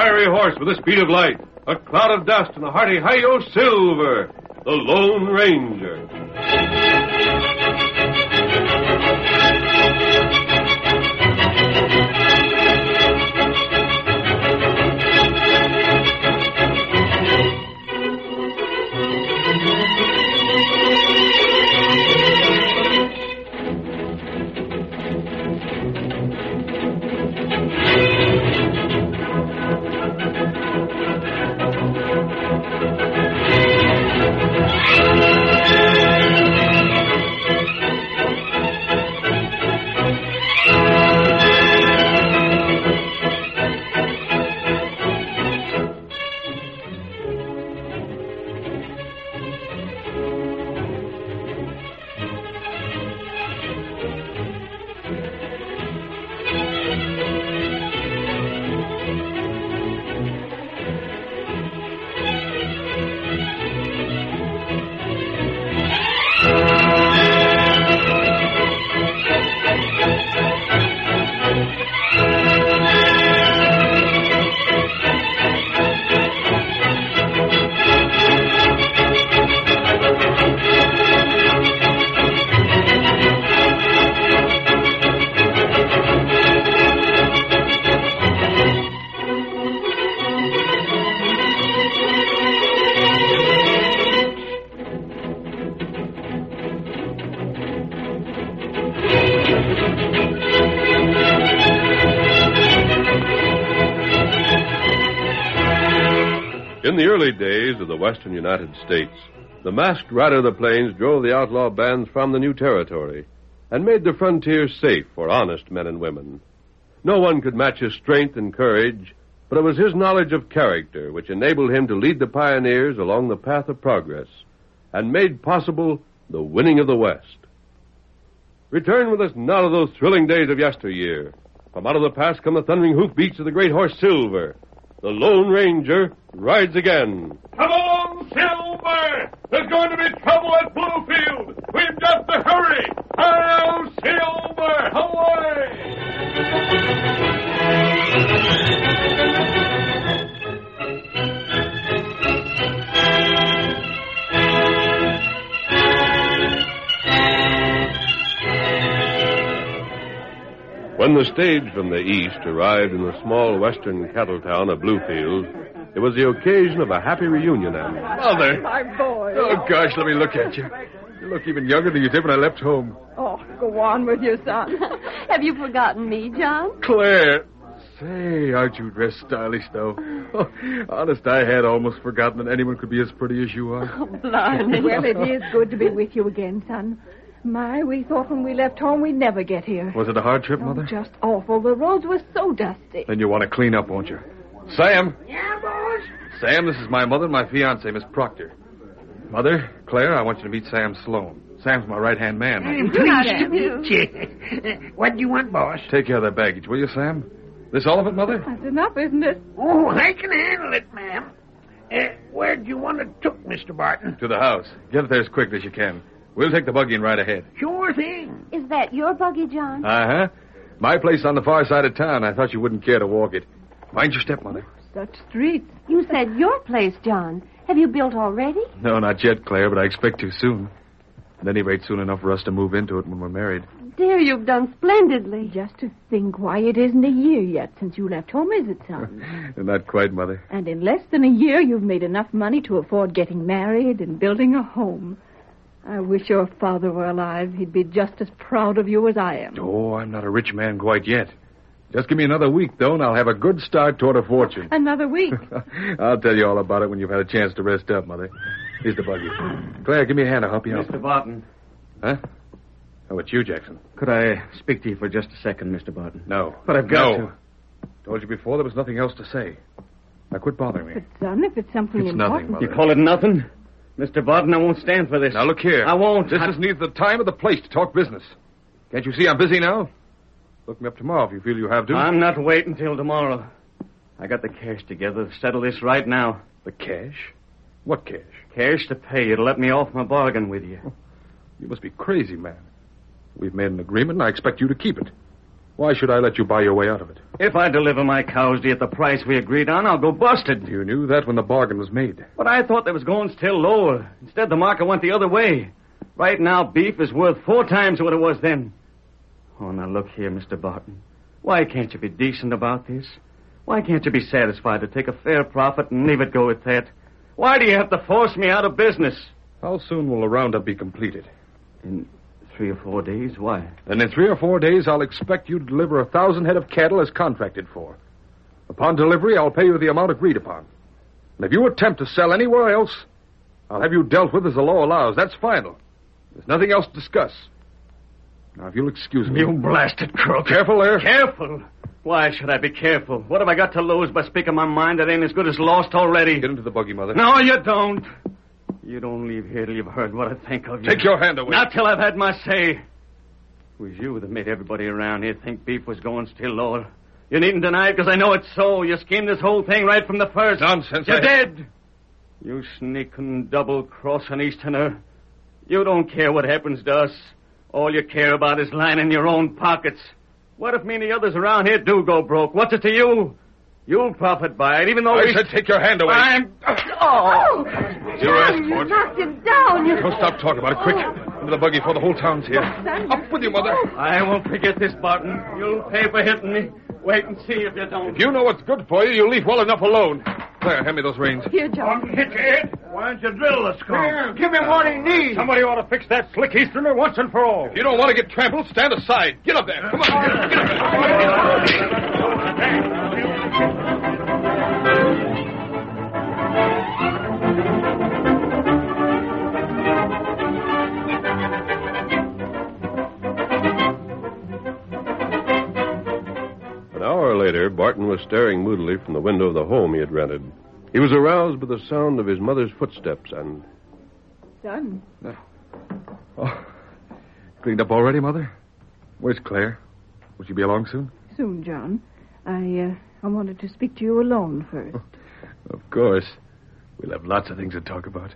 fiery horse with the speed of light, a cloud of dust, and a hearty hi-yo Silver, the Lone Ranger. In the early days of the western United States, the masked rider of the plains drove the outlaw bands from the new territory and made the frontier safe for honest men and women. No one could match his strength and courage, but it was his knowledge of character which enabled him to lead the pioneers along the path of progress and made possible the winning of the West. Return with us now to those thrilling days of yesteryear. From out of the past come the thundering hoofbeats of the great horse Silver. The Lone Ranger rides again. Come along, Silver! There's going to be trouble at Bluefield. We've got to hurry. Hi-yo, Silver! When the stage from the east arrived in the small western cattle town of Bluefield, it was the occasion of a happy reunion. Mother! My boy. Oh, gosh, let me look at you. You look even younger than you did when I left home. Oh, go on with your son. Have you forgotten me, John? Claire! Say, aren't you dressed stylish, though? Oh, honest, I had almost forgotten that anyone could be as pretty as you are. Oh, blimey. Well, it is good to be with you again, son. My, we thought when we left home we'd never get here. Was it a hard trip, Mother? Just awful. The roads were so dusty. Then you want to clean up, won't you? Sam! Yeah, boss? Sam, this is my mother and my fiancée, Miss Proctor. Mother, Claire, I want you to meet Sam Sloan. Sam's my right-hand man. I'm pleased to meet you. What do you want, boss? Take care of that baggage, will you, Sam? This all of it, Mother? That's enough, isn't it? Oh, I can handle it, ma'am. Where'd you want it took, Mr. Barton? To the house. Get it there as quickly as you can. We'll take the buggy and ride ahead. Sure thing. Is that your buggy, John? Uh-huh. My place on the far side of town. I thought you wouldn't care to walk it. Mind your step, Mother. Such streets. You said your place, John. Have you built already? No, not yet, Claire, but I expect to soon. At any rate, soon enough for us to move into it when we're married. Dear, you've done splendidly. Just to think why it isn't a year yet since you left home, is it, son? Not quite, Mother. And in less than a year, you've made enough money to afford getting married and building a home. I wish your father were alive. He'd be just as proud of you as I am. Oh, I'm not a rich man quite yet. Just give me another week, though, and I'll have a good start toward a fortune. Another week? I'll tell you all about it when you've had a chance to rest up, Mother. Here's the buggy. Claire, give me a hand. I'll help you out. Mr. Barton. Huh? Oh, it's you, Jackson. Could I speak to you for just a second, Mr. Barton? No. But I've got to. Told you before there was nothing else to say. Now, quit bothering me. But, son, if it's something It's important... nothing, Mother. You call it nothing? Mr. Barton, I won't stand for this. Now, look here. I won't. This is neither the time or the place to talk business. Can't you see I'm busy now? Look me up tomorrow if you feel you have to. I'm not waiting till tomorrow. I got the cash together to settle this right now. The cash? What cash? Cash to pay you to let me off my bargain with you. You must be crazy, man. We've made an agreement, and I expect you to keep it. Why should I let you buy your way out of it? If I deliver my cows to you at the price we agreed on, I'll go busted. You knew that when the bargain was made. But I thought they was going still lower. Instead, the market went the other way. Right now, beef is worth 4 times what it was then. Oh, now look here, Mr. Barton. Why can't you be decent about this? Why can't you be satisfied to take a fair profit and leave it go at that? Why do you have to force me out of business? How soon will the roundup be completed? In 3 or 4 days. Why? Then in 3 or 4 days, I'll expect you to deliver 1,000 head of cattle as contracted for. Upon delivery, I'll pay you the amount agreed upon. And if you attempt to sell anywhere else, I'll have you dealt with as the law allows. That's final. There's nothing else to discuss. Now, if you'll excuse me... You blasted crook. Careful there. Careful? Why should I be careful? What have I got to lose by speaking my mind that ain't as good as lost already? Get into the buggy, Mother. No, you don't. You don't leave here till you've heard what I think of you. Take your hand away. Not till I've had my say. It was you that made everybody around here think beef was going still lower. You needn't deny it, because I know it's so. You schemed this whole thing right from the first. Nonsense. You did. You sneaking, double-crossing Easterner. You don't care what happens to us. All you care about is lining your own pockets. What if me and the others around here do go broke? What's it to you? You'll profit by it, even though I said take your hand away. Oh! Your John, escort. you knocked him down. Don't stop talking about it. Quick. Into the buggy before the whole town's here. Up with you, Mother. I won't forget this, Barton. You'll pay for hitting me. Wait and see if you don't. If you know what's good for you, you'll leave well enough alone. Claire, hand me those reins. Here, John. Hit your head. Why don't you drill the skunk? Here, give him what he needs. Somebody ought to fix that slick Easterner once and for all. If you don't want to get trampled, stand aside. Get up there. Come on. Get up there. An hour later, Barton was staring moodily from the window of the home he had rented. He was aroused by the sound of his mother's footsteps and... Son. Oh, cleaned up already, Mother? Where's Claire? Will she be along soon? Soon, John. I wanted to speak to you alone first. Of course. We'll have lots of things to talk about.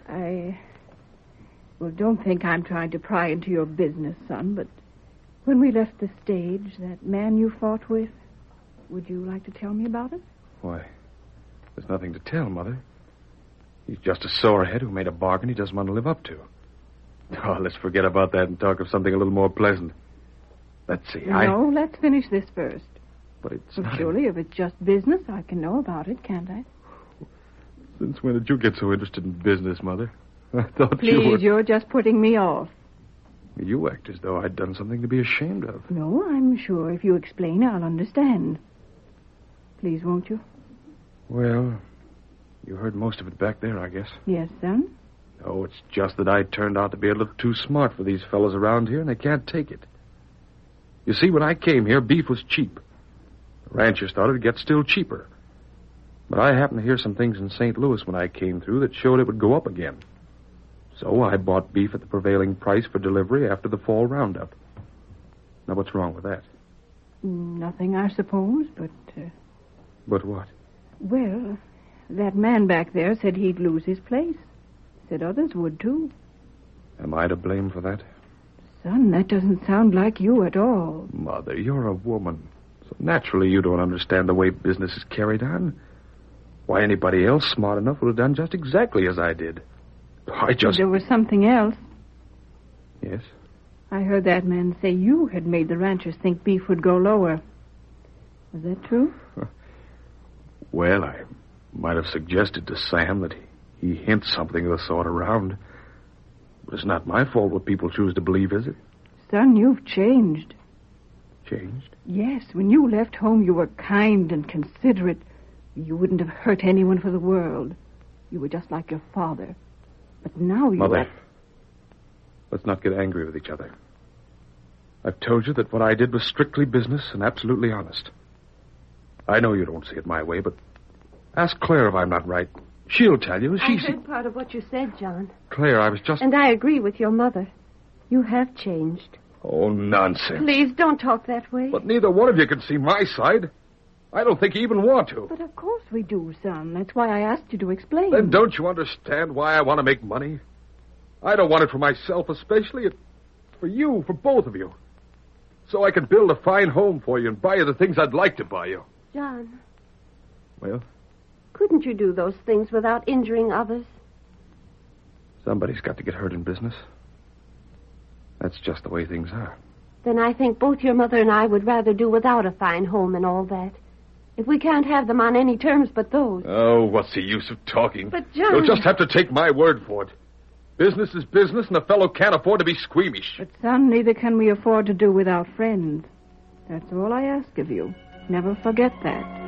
Well, don't think I'm trying to pry into your business, son, but when we left the stage, that man you fought with, would you like to tell me about it? Why, there's nothing to tell, Mother. He's just a sorehead who made a bargain he doesn't want to live up to. Oh, let's forget about that and talk of something a little more pleasant. Let's see, No, let's finish this first. But it's Well, not... surely, if it's just business, I can know about it, can't I? Since when did you get so interested in business, Mother? I thought Please, you were... you're just putting me off. You act as though I'd done something to be ashamed of. No, I'm sure if you explain, I'll understand. Please, won't you? Well, you heard most of it back there, I guess. Yes, son? Oh, it's just that I turned out to be a little too smart for these fellows around here, and they can't take it. You see, when I came here, beef was cheap. The ranchers thought it'd get still cheaper. But I happened to hear some things in St. Louis when I came through that showed it would go up again. So I bought beef at the prevailing price for delivery after the fall roundup. Now, what's wrong with that? Nothing, I suppose, but... But what? Well, that man back there said he'd lose his place. Said others would, too. Am I to blame for that? Son, that doesn't sound like you at all. Mother, you're a woman. So naturally you don't understand the way business is carried on. Why, anybody else smart enough would have done just exactly as I did. There was something else. Yes? I heard that man say you had made the ranchers think beef would go lower. Was that true? Well, I might have suggested to Sam that he hints something of the sort around. But it's not my fault what people choose to believe, is it? Son, you've changed. Changed? Yes, when you left home, you were kind and considerate. You wouldn't have hurt anyone for the world. You were just like your father. But now you... Mother, let's not get angry with each other. I've told you that what I did was strictly business and absolutely honest. I know you don't see it my way, but ask Claire if I'm not right. She'll tell you. I heard part of what you said, John. Claire, I was just... And I agree with your mother. You have changed. Oh, nonsense. Please, don't talk that way. But neither one of you can see my side. I don't think you even want to. But of course we do, son. That's why I asked you to explain. Then don't you understand why I want to make money? I don't want it for myself especially. It's for you, for both of you. So I can build a fine home for you and buy you the things I'd like to buy you. John, Well, couldn't you do those things without injuring others? somebody's got to get hurt in business. That's just the way things are. Then I think both your mother and I would rather do without a fine home and all that. If we can't have them on any terms but those. Oh, what's the use of talking? But, John... You'll just have to take my word for it. Business is business, and a fellow can't afford to be squeamish. But, son, neither can we afford to do without friends. That's all I ask of you. Never forget that.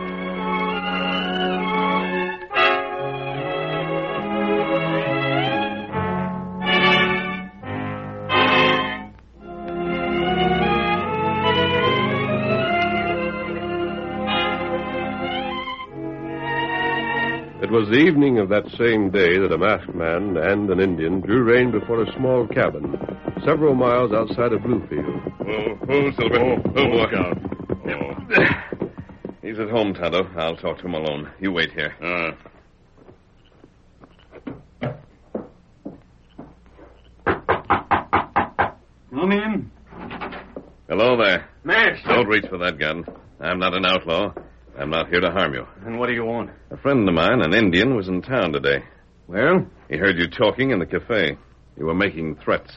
It was the evening of that same day that a masked man and an Indian drew rein before a small cabin, several miles outside of Bluefield. Oh, Silver. Look out. He's at home, Tonto. I'll talk to him alone. You wait here. Come in. Hello there. Max. Don't reach for that gun. I'm not an outlaw. I'm not here to harm you. And what do you want? A friend of mine, an Indian, was in town today. Well? He heard you talking in the cafe. You were making threats.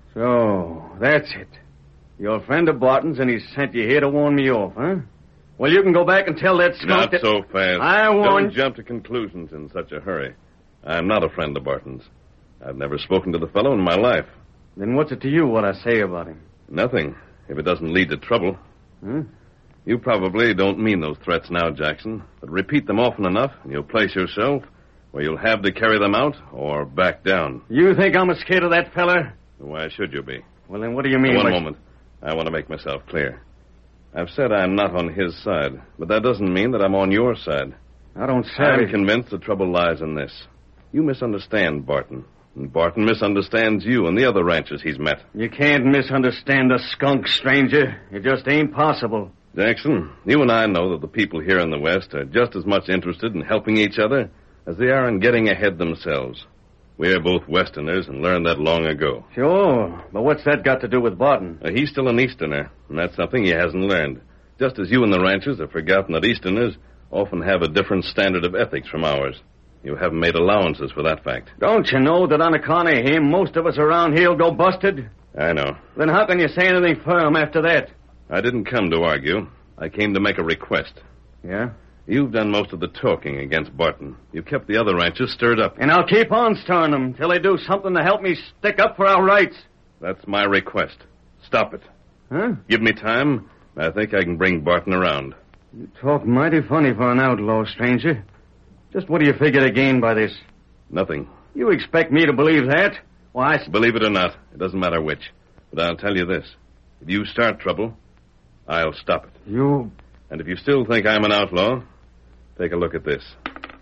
So, that's it. You're a friend of Barton's, and he sent you here to warn me off, huh? Well, you can go back and tell that skunk Not so fast. I warned... Don't jump to conclusions in such a hurry. I'm not a friend of Barton's. I've never spoken to the fellow in my life. Then what's it to you what I say about him? Nothing, if it doesn't lead to trouble. Huh? You probably don't mean those threats now, Jackson, but repeat them often enough, and you'll place yourself where you'll have to carry them out or back down. You think I'm scared of that fella? Why should you be? Well, then what do you mean? One moment. I want to make myself clear. I've said I'm not on his side, but that doesn't mean that I'm on your side. I don't say. I'm convinced the trouble lies in this. You misunderstand Barton, and Barton misunderstands you and the other ranchers he's met. You can't misunderstand a skunk, stranger. It just ain't possible. Jackson, you and I know that the people here in the West are just as much interested in helping each other as they are in getting ahead themselves. We're both Westerners and learned that long ago. Sure, but what's that got to do with Barton? He's still an Easterner, and that's something he hasn't learned. Just as you and the ranchers have forgotten that Easterners often have a different standard of ethics from ours. You haven't made allowances for that fact. Don't you know that on account of him, most of us around here will go busted? I know. Then how can you say anything firm after that? I didn't come to argue. I came to make a request. Yeah? You've done most of the talking against Barton. You've kept the other ranchers stirred up. And I'll keep on stirring them till they do something to help me stick up for our rights. That's my request. Stop it. Huh? Give me time. I think I can bring Barton around. You talk mighty funny for an outlaw, stranger. Just what do you figure to gain by this? Nothing. You expect me to believe that? Why, Believe it or not, it doesn't matter which. But I'll tell you this. If you start trouble, I'll stop it. You... And if you still think I'm an outlaw, take a look at this.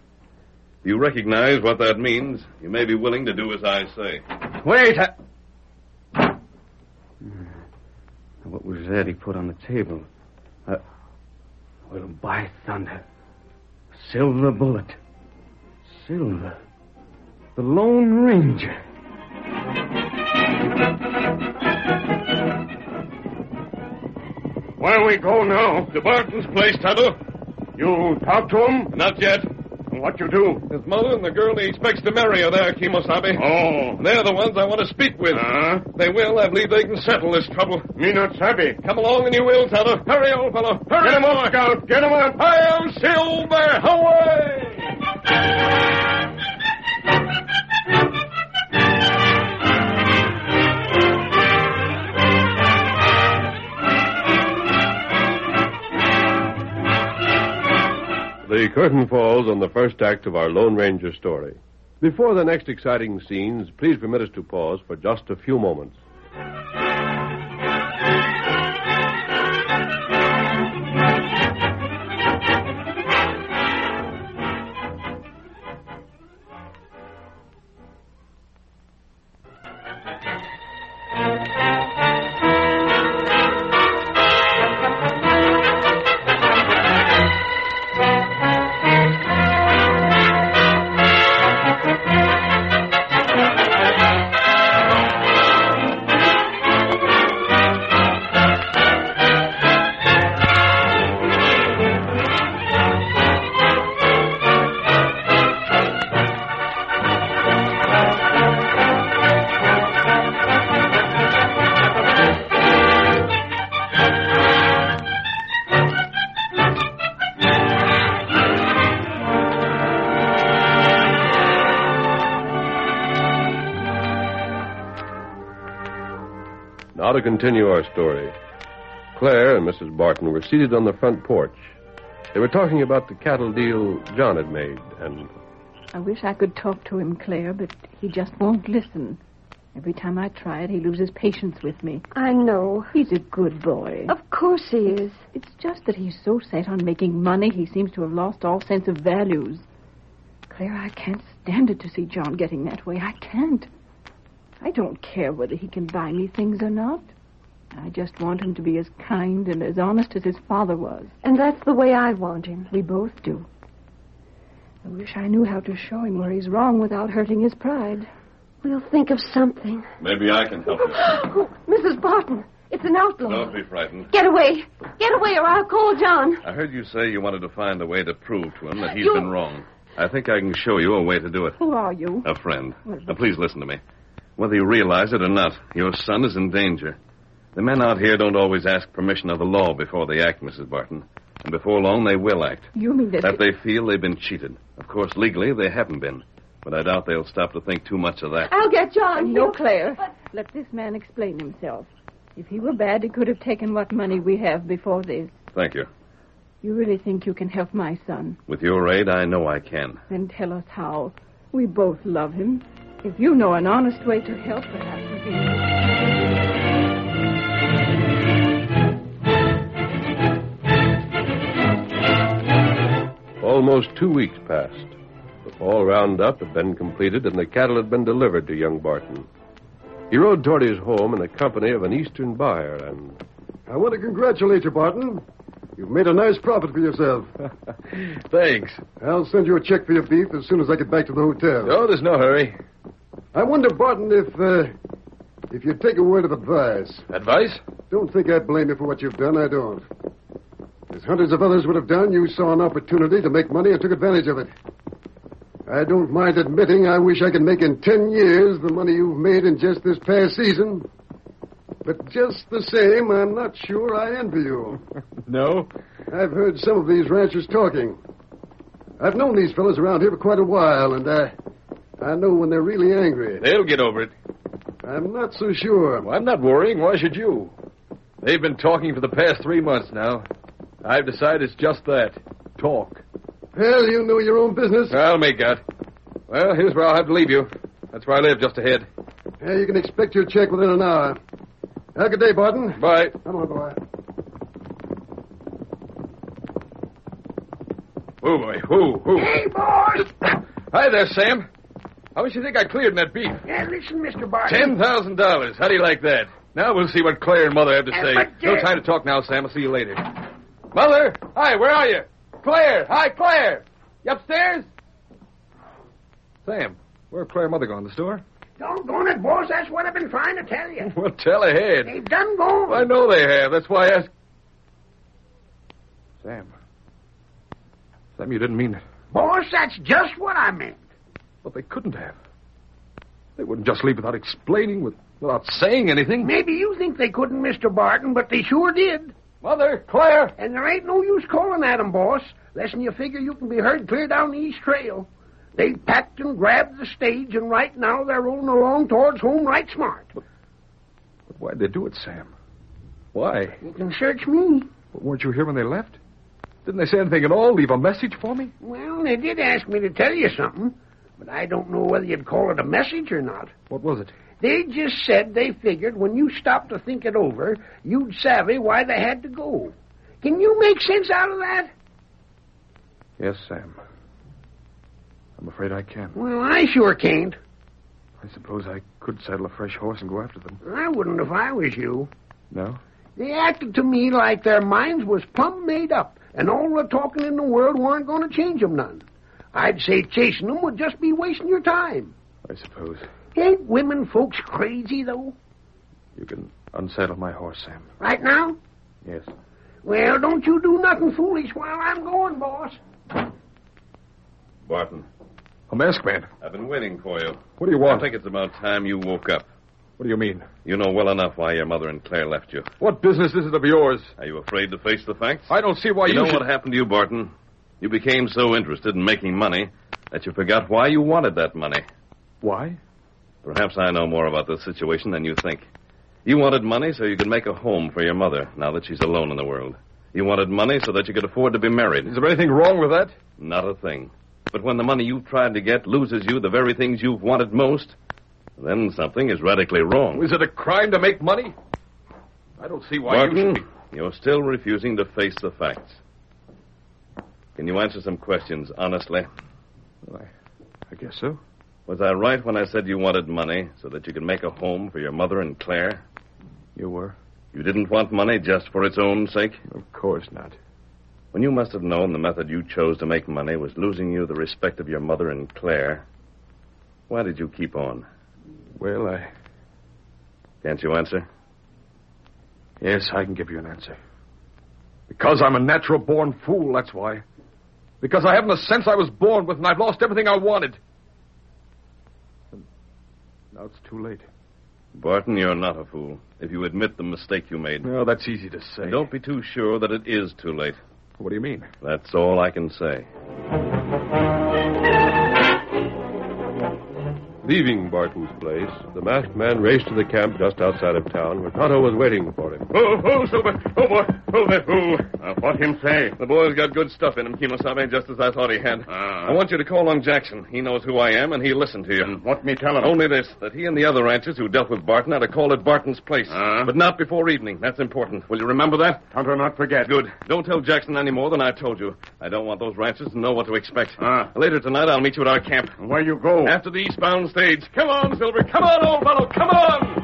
If you recognize what that means, you may be willing to do as I say. Wait! What was that he put on the table? Well, by thunder. Silver bullet. Silver. The Lone Ranger. Where we go now? To Barton's place, Tonto. You talk to him? Not yet. What you do? His mother and the girl he expects to marry are there, Kimosabe. Oh. They're the ones I want to speak with. They will. I believe they can settle this trouble. Me not savvy. Come along and you will, Tonto. Hurry, old fellow. Hurry. Get him up, Scout. Get him up. Hail, Silver! Away! The curtain falls on the first act of our Lone Ranger story. Before the next exciting scenes, please permit us to pause for just a few moments. Now to continue our story. Claire and Mrs. Barton were seated on the front porch. They were talking about the cattle deal John had made, and... I wish I could talk to him, Claire, but he just won't listen. Every time I try it, he loses patience with me. I know. He's a good boy. Of course he is. It's just that he's so set on making money, he seems to have lost all sense of values. Claire, I can't stand it to see John getting that way. I can't. I don't care whether he can buy me things or not. I just want him to be as kind and as honest as his father was. And that's the way I want him. We both do. I wish I knew how to show him where he's wrong without hurting his pride. We'll think of something. Maybe I can help you. Oh, Mrs. Barton, it's an outlaw. Don't be frightened. Get away. Get away or I'll call John. I heard you say you wanted to find a way to prove to him that he's been wrong. I think I can show you a way to do it. Who are you? A friend. Now, please listen to me. Whether you realize it or not, your son is in danger. The men out here don't always ask permission of the law before they act, Mrs. Barton. And before long, they will act. You mean that... That they feel they've been cheated. Of course, legally, they haven't been. But I doubt they'll stop to think too much of that. I'll get John. No, Claire. Let this man explain himself. If he were bad, he could have taken what money we have before this. Thank you. You really think you can help my son? With your aid, I know I can. Then tell us how. We both love him. If you know an honest way to help, perhaps we can... Almost 2 weeks passed. The fall roundup had been completed, and the cattle had been delivered to young Barton. He rode toward his home in the company of an eastern buyer, and... I want to congratulate you, Barton. You've made a nice profit for yourself. Thanks. I'll send you a check for your beef as soon as I get back to the hotel. Oh, there's no hurry. I wonder, Barton, if you'd take a word of advice. Advice? Don't think I blame you for what you've done. I don't. As hundreds of others would have done, you saw an opportunity to make money and took advantage of it. I don't mind admitting I wish I could make in 10 years the money you've made in just this past season. But just the same, I'm not sure I envy you. No? I've heard some of these ranchers talking. I've known these fellas around here for quite a while, and I know when they're really angry. They'll get over it. I'm not so sure. Well, I'm not worrying. Why should you? They've been talking for the past 3 months now. I've decided it's just that. Talk. Well, you know your own business. I'll make that. Well, here's where I'll have to leave you. That's where I live, just ahead. Yeah, you can expect your check within an hour. Have a good day, Barton. Bye. Come on, boy. Who, boy? Who? Hey, boss! Hi there, Sam. How much do you think I cleared in that beef? Yeah, listen, Mr. Barton. $10,000. How do you like that? Now we'll see what Claire and Mother have to say. but, No time to talk now, Sam. I'll see you later. Mother! Hi, where are you? Claire! Hi, Claire! You upstairs? Sam, where Claire and Mother gone? The store? Doggone it, boss. That's what I've been trying to tell you. Well, tell ahead. They've done gone. I know they have. That's why I asked. Sam, you didn't mean it. Boss, that's just what I meant. But they couldn't have. They wouldn't just leave without explaining, without saying anything. Maybe you think they couldn't, Mr. Barton, but they sure did. Mother, Claire! And there ain't no use calling at 'em, boss, less'n you figure you can be heard clear down the East Trail. They packed and grabbed the stage, and right now they're rolling along towards home right smart. But why'd they do it, Sam? Why? You can search me. But weren't you here when they left? Didn't they say anything at all? Leave a message for me? Well, they did ask me to tell you something, but I don't know whether you'd call it a message or not. What was it? They just said they figured when you stopped to think it over, you'd savvy why they had to go. Can you make sense out of that? Yes, Sam. I'm afraid I can. Well, I sure can't. I suppose I could saddle a fresh horse and go after them. I wouldn't if I was you. No? They acted to me like their minds was plumb made up, and all the talking in the world weren't going to change 'em none. I'd say chasing them would just be wasting your time. I suppose. Ain't women folks crazy, though? You can unsaddle my horse, Sam. Right now? Yes. Well, don't you do nothing foolish while I'm going, boss. Barton, A masked man. I've been waiting for you. What do you want? I think it's about time you woke up. What do you mean? You know well enough why your mother and Claire left you. What business is it of yours? Are you afraid to face the facts? I don't see why you know should... what happened to you, Barton? You became so interested in making money that you forgot why you wanted that money. Why? Perhaps I know more about this situation than you think. You wanted money so you could make a home for your mother now that she's alone in the world. You wanted money so that you could afford to be married. Is there anything wrong with that? Not a thing. But when the money you've tried to get loses you the very things you've wanted most, then something is radically wrong. Is it a crime to make money? I don't see why Barton, you should be... you're still refusing to face the facts. Can you answer some questions honestly? Well, I guess so. Was I right when I said you wanted money so that you could make a home for your mother and Claire? You were? You didn't want money just for its own sake? Of course not. When you must have known the method you chose to make money was losing you the respect of your mother and Claire, why did you keep on? Well, I... Can't you answer? Yes, I can give you an answer. Because I'm a natural-born fool, that's why. Because I haven't the sense I was born with, and I've lost everything I wanted. And now it's too late. Barton, you're not a fool. If you admit the mistake you made. Well, that's easy to say. And don't be too sure that it is too late. What do you mean? That's all I can say. Leaving Barton's place, the masked man raced to the camp just outside of town where Tonto was waiting for him. Oh, Silver. Oh, boy. Oh, there. Oh. What him say? The boy's got good stuff in him, Kimosabe, just as I thought he had. I want you to call on Jackson. He knows who I am, and he'll listen to you. And what me tell him? Only this, that he and the other ranchers who dealt with Barton had a call at Barton's place. But not before evening. That's important. Will you remember that? Tonto not forget. Good. Don't tell Jackson any more than I told you. I don't want those ranchers to know what to expect. Later tonight, I'll meet you at our camp. Where you go? After the eastbound stage. Come on, Silver. Come on, old fellow. Come on!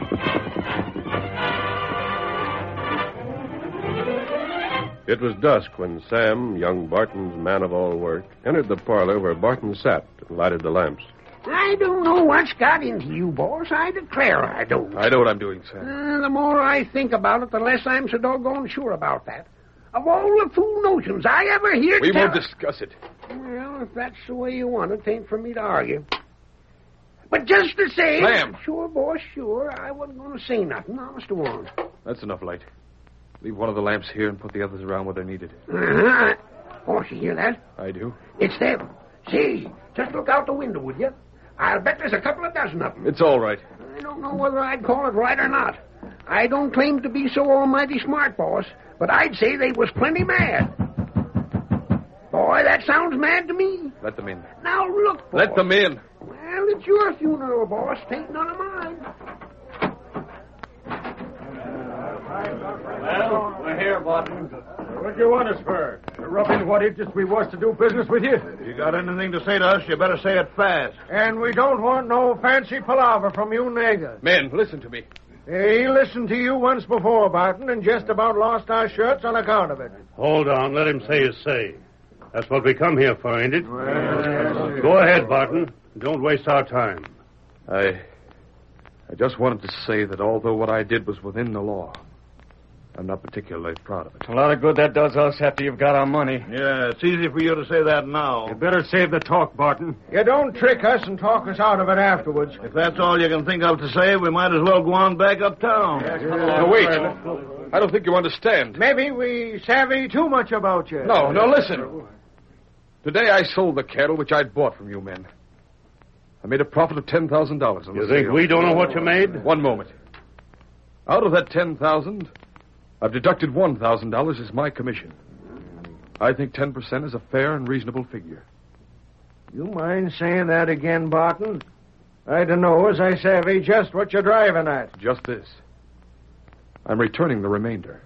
It was dusk when Sam, young Barton's man of all work, entered the parlor where Barton sat and lighted the lamps. I don't know what's got into you, boss. I declare I don't. I know what I'm doing, Sam. The more I think about it, the less I'm so doggone sure about that. Of all the fool notions I ever hear... We won't discuss it. Well, if that's the way you want it, ain't for me to argue. But just the same... Sam! Sure, boss, sure. I wasn't going to say nothing, honest to one. That's enough light. Leave one of the lamps here and put the others around where they're needed. Boss, you hear that? I do. It's them. See, just look out the window, would you? I'll bet there's a couple of dozen of them. It's all right. I don't know whether I'd call it right or not. I don't claim to be so almighty smart, boss, but I'd say they was plenty mad. Boy, that sounds mad to me. Let them in. Now look, boss. Let them in. Well, it's your funeral, boss. Tain't none of mine. Well, we're here, Barton. What do you want us for? To rub in what interest we was to do business with you? If you got anything to say to us, you better say it fast. And we don't want no fancy palaver from you niggers. Men, listen to me. He listened to you once before, Barton, and just about lost our shirts on account of it. Hold on. Let him say his say. That's what we come here for, ain't it? Go ahead, Barton. Don't waste our time. I just wanted to say that although what I did was within the law, I'm not particularly proud of it. A lot of good that does us after you've got our money. Yeah, it's easy for you to say that now. You better save the talk, Barton. You don't trick us and talk us out of it afterwards. If that's all you can think of to say, we might as well go on back uptown. No, wait. I don't think you understand. Maybe we savvy too much about you. No, listen. Today I sold the cattle which I'd bought from you men. I made a profit of $10,000 on the You think sale. we don't know what you made? One moment. Out of that $10,000, I've deducted $1,000 as my commission. I think 10% is a fair and reasonable figure. You mind saying that again, Barton? I don't know as I savvy just what you're driving at. Just this. I'm returning the remainder.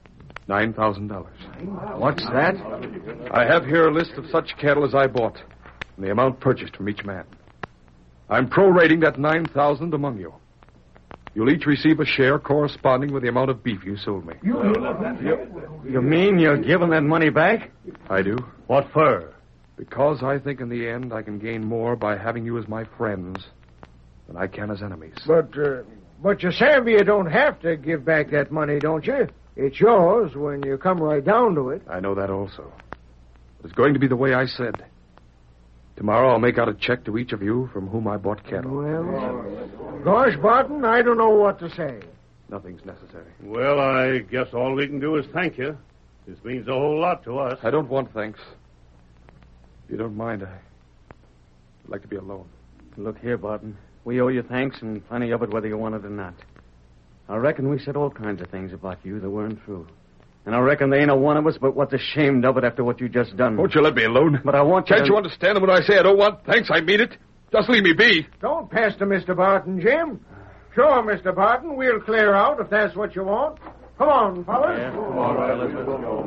$9,000. What's that? I have here a list of such cattle as I bought and the amount purchased from each man. I'm prorating that $9,000 among you. You'll each receive a share corresponding with the amount of beef you sold me. You mean you're giving that money back? I do. What for? Because I think in the end I can gain more by having you as my friends than I can as enemies. But you savvy you don't have to give back that money, don't you? It's yours when you come right down to it. I know that also. It's going to be the way I said. Tomorrow I'll make out a check to each of you from whom I bought cattle. Well, gosh, Barton, I don't know what to say. Nothing's necessary. Well, I guess all we can do is thank you. This means a whole lot to us. I don't want thanks. If you don't mind, I'd like to be alone. Look here, Barton. We owe you thanks and plenty of it whether you want it or not. I reckon we said all kinds of things about you that weren't true. And I reckon there ain't a one of us but what's ashamed of it after what you just done. Won't you let me alone? But I want you Can't to... you understand when I say I don't want thanks? I mean it. Just leave me be. Don't pester Mr. Barton, Jim. Sure, Mr. Barton, we'll clear out if that's what you want. Come on, fellas. Yeah, all right, let's go.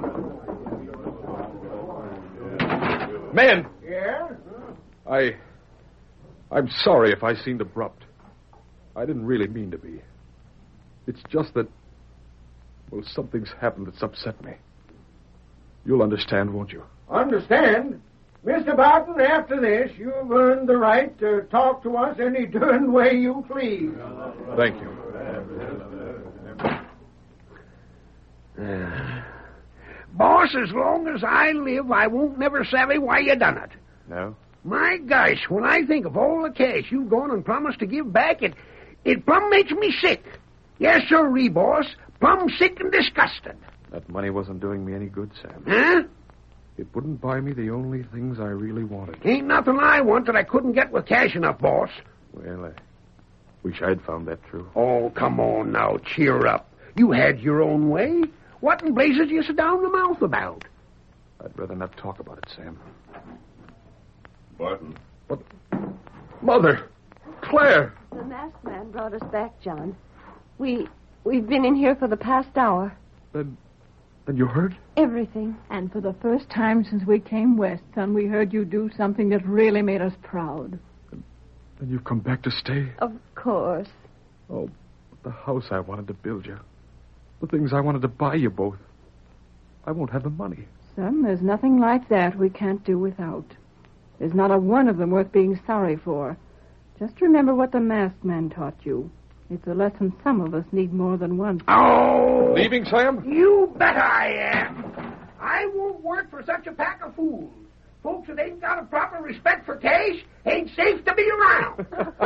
Man! Yeah? I'm sorry if I seemed abrupt. I didn't really mean to be. It's just that, well, something's happened that's upset me. You'll understand, won't you? Understand? Mr. Barton, after this, you've earned the right to talk to us any darn way you please. Thank you. Boss, as long as I live, I won't never savvy why you done it. No? My gosh, when I think of all the cash you've gone and promised to give back, it plumb makes me sick. Yes, sirree, boss. Plumb sick and disgusted. That money wasn't doing me any good, Sam. Huh? It wouldn't buy me the only things I really wanted. Ain't nothing I want that I couldn't get with cash enough, boss. Well, I wish I'd found that true. Oh, come on now, cheer up. You had your own way. What in blazes you sit down the mouth about? I'd rather not talk about it, Sam. Barton. But, Mother! Claire! The masked man brought us back, John. We've been in here for the past hour. Then you heard? Everything. And for the first time since we came west, son, we heard you do something that really made us proud. Then you've come back to stay? Of course. Oh, the house I wanted to build you. The things I wanted to buy you both. I won't have the money. Son, there's nothing like that we can't do without. There's not a one of them worth being sorry for. Just remember what the masked man taught you. It's a lesson some of us need more than once. Oh! Leaving, Sam? You bet I am. I won't work for such a pack of fools. Folks that ain't got a proper respect for cash ain't safe to be around.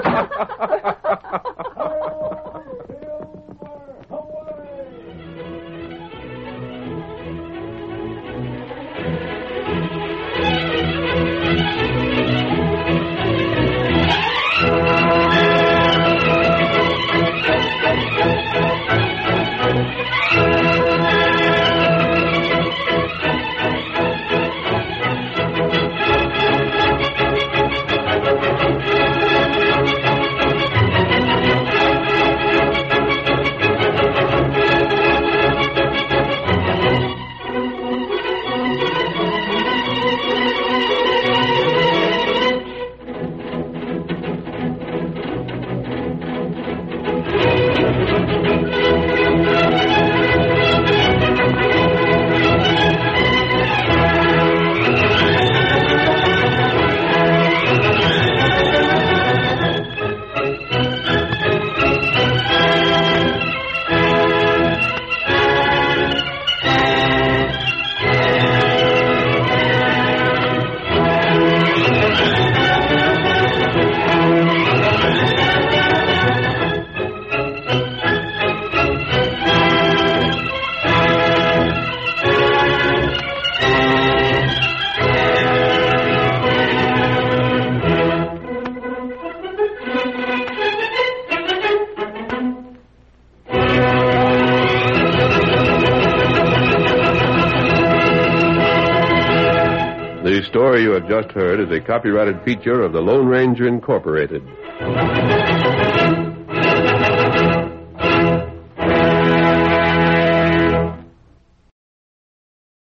The story you have just heard is a copyrighted feature of the Lone Ranger Incorporated.